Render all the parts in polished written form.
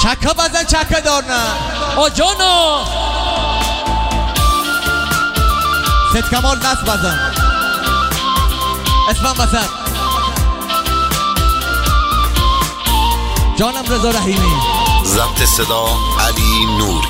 چکه بزن چکه دارنا آجانو ست کمال دست بزن اسمم بزن جانم رضا رحیمی ضبط صدا علی نور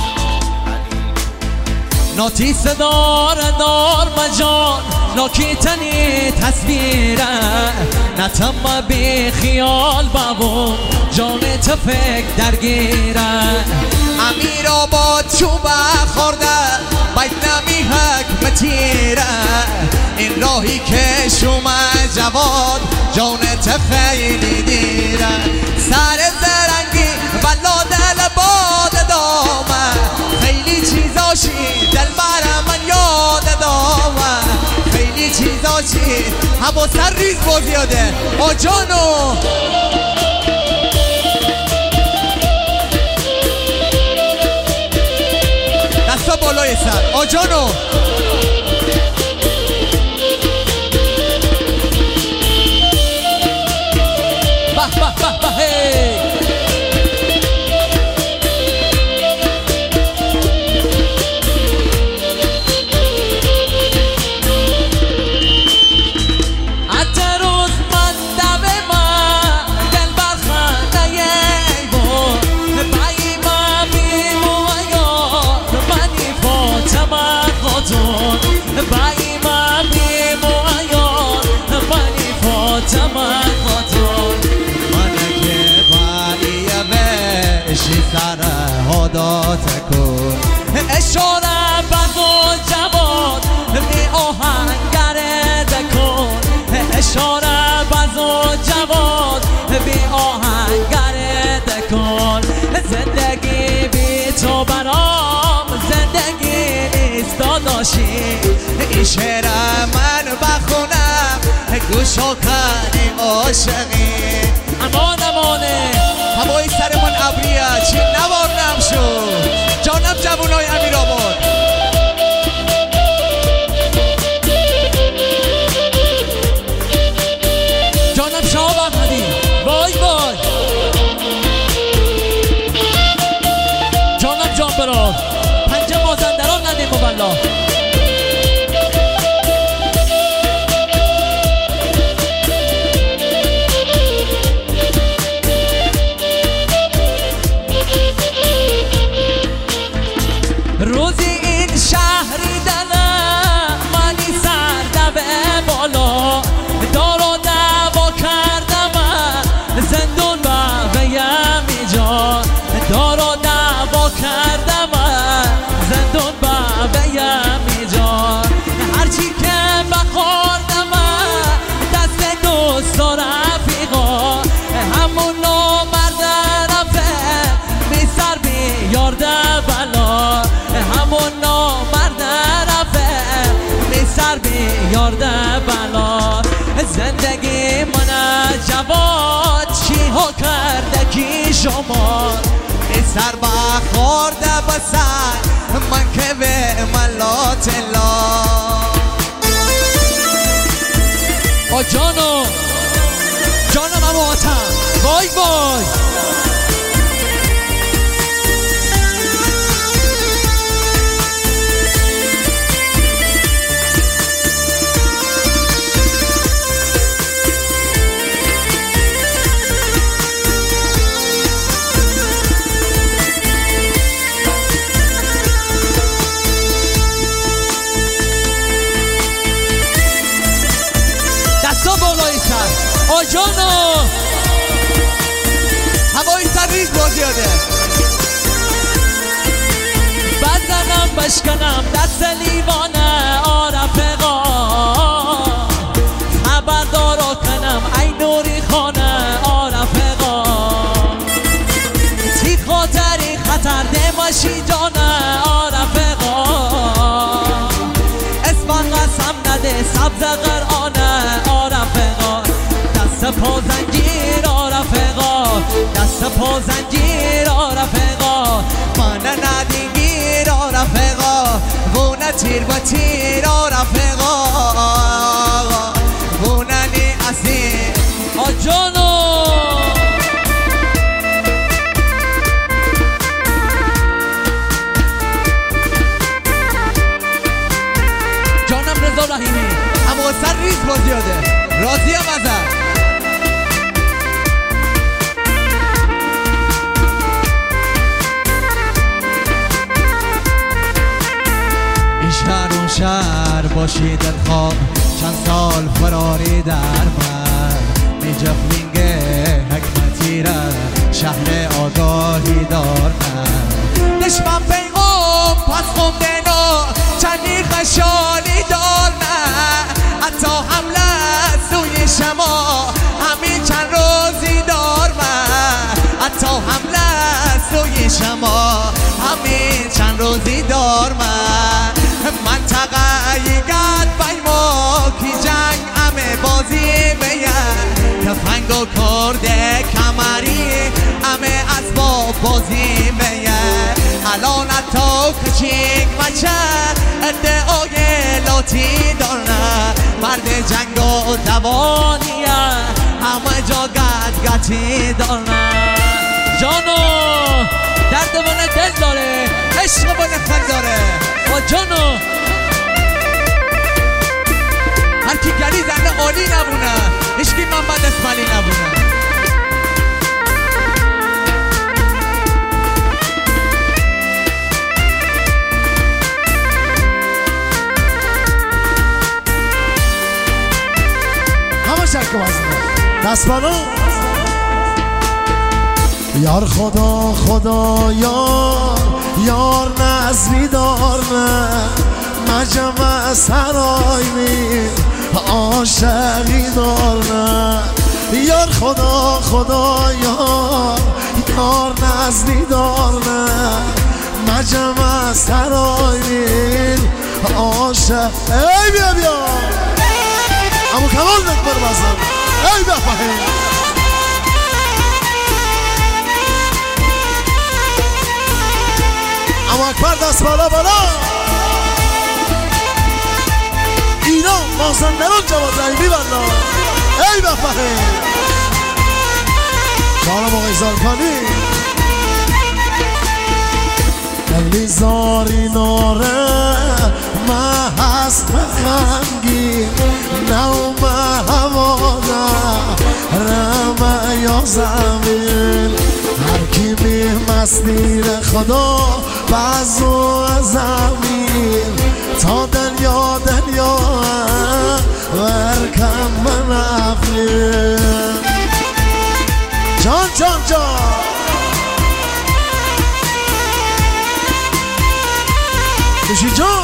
ناتی صدا دار مجان ناکیتنی تصویره نتم بی خیال بابون جان تفک درگیره امیر آباد چوبه خورده باید نمی حکمتیره این راهی که شما جواد جانت خیلی دیره سر زرنگی بلا دل باد دامه خیلی چیزاشی دل برم من یاد دامه خیلی چیزاشی هوا سر ریز با زیاده آجانو دستا بالای سر آجانو به به به به هی اتروز من دم من دل برخنده ای بود بایی من بیمو یا منی فاطمه خاتون بایی من بیمو یا منی فاطمه خاتون سر هادات کن اشاره بزو جواد می آهنگر دکن اشاره بزو جواد بی آهنگر دکن زندگی بی تو برام زندگی نیست داداشی این شعر من بخونم گوشو کنی عاشقی امان امانه هوای سرمون ابریه چی نوارنم شد جانم جوانای امیر آباد جانم شهاب احمدی وای وای جانم جان برار پنجه مازندران ندیم مبلا روزی این شهری دلم منی سرده به بالا دار و دعوا کردم زندون به یمی جا دار و دعوا کردم زندون به یمی جا هرچی که بخوردم دست دوست و رفیقا همون نامرد رفه بی سر بی یارده بلا همون نامرد رفه بی سر بی یارده بلا زندگی من جواد چی ها کرده کی شما بی سر بخورده بسر من که به ملات لا جانو جانم اما آتم وای وای آجانو هوای سر ریز با زیاده بزنم بشکنم دست لیوانه آرفقا خبردارو کنم ای نوری خانه آرفقا تی خاطری خطر دماشی جانه آرفقا اسم قسم نده سبز قرآنه آرفقا دست پا زنجیر رفقا دست پا زنجیر رفقا من ندینگیر رفقا وونه تیر با تیر رفقا وونه نی اصیل آجانو باشی دلخواب چند سال فراری در من میجفلینگ حکمتی را شهر آگاهی دارم دشمن پیغام پس خوندنو چندی خشالی دارم حتی حمله سوی شما همین چند روزی دارم حتی حمله سوی شما همین چند روزی دارم منطقه یگت بیما کی جنگ همه بازی بیه تفنگ و کرده کمری همه اسباب بازی بیه الان حتی کچیک بچه ادعای لاتی دارن مرد جنگ و دوانیه همه جا گتی دارن جانو درد بانه دل داره عشق بانه خل داره و جانو هر کی گلی زنده عالی نبونه هیچکی محمد اسماعیلی نبونه همه شرک بازنه دست بانو یار خدا خدا یار نزلی دار نه مجمع سرای می عاشقی دار نه یار خدا خدا یار نزلی دار نه مجمع سرای می عاشق ای بیا بیا اما کمال نکبر بازم ای بفهیم اما اکبر دست بالا بالا اینا مازندران جواد رحیمی بلا ای بفهه جانم آقای زالکانی خیلی زاری ناره ما هست مخنگی نومه هوا رمه یا زمین هر کی مسیر خدا بازو زمین تا دنیا ورکم من افرین جان بشی جان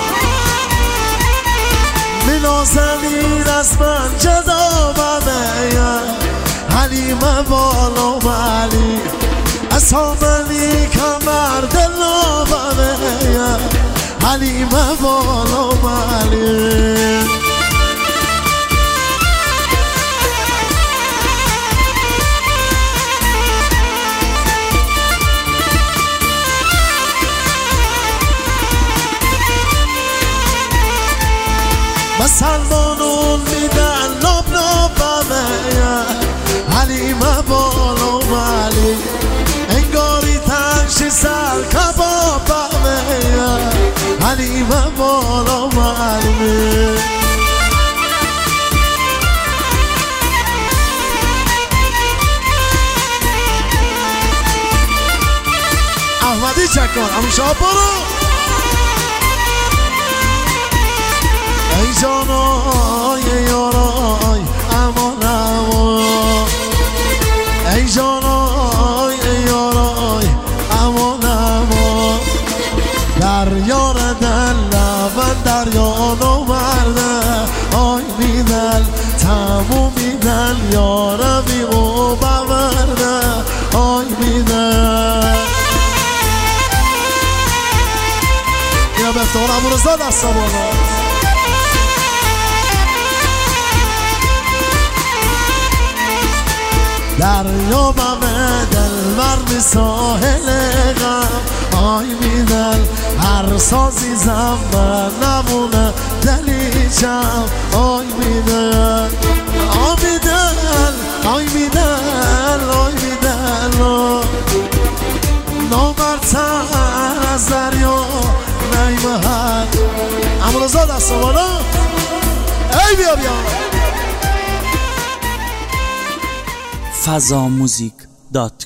منازلی از من جدا بده حلیم بالا ولی اصابنی کمر دلا بده حلیم بالا ولی مسلمانون میدن ناب بده حلیم بالا ولی انگاری تنشی سر کباب بده حلیم بالا ولی احمدی چکان همون شاب برو ای جانای یارای امان امان ای جانای یارای امان امان دریا را دل لبن دریا نورده آی میدل تموم میدل یارا بی او بورده آی میدل اینا به افتخار امون رضا دستا بالا دریا بمه دل بر ساحل غم آی میدل هر سازی زنبه نمونه دلیجم آی میدل آی میدل آی میدل آی میدل نامرتر از دریا نیمهد امون رضا دست بالا ای بیا بیا fazamuzik.com